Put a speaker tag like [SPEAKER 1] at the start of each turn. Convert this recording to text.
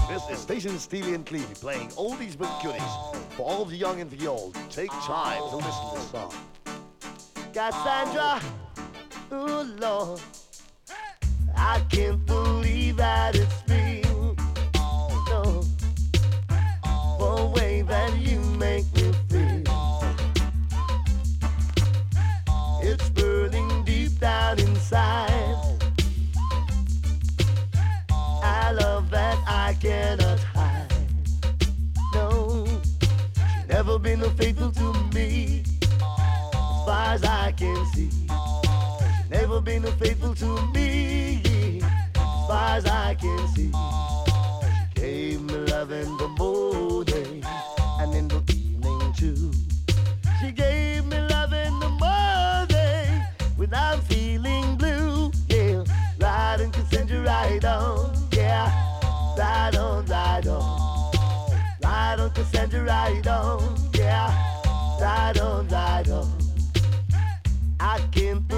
[SPEAKER 1] This is Station Stevie and Clevie playing oldies but goodies for all the young and the old. Take time to listen to this song. Cassandra, oh Lord, I can't believe that it's me. No, for the way that you make me feel. It's burning deep down inside. I love that I cannot hide. No, she's never been faithful to me, as far as I can see. She's never been faithful to me, as far as I can see. She gave me love in the morning and in the evening too. She gave me love in the morning when I'm feeling blue. Yeah, ride on, Cassandra, ride on. Yeah, ride on, ride on. Ride on, Cassandra, ride on. Yeah, ride on, ride on. I can't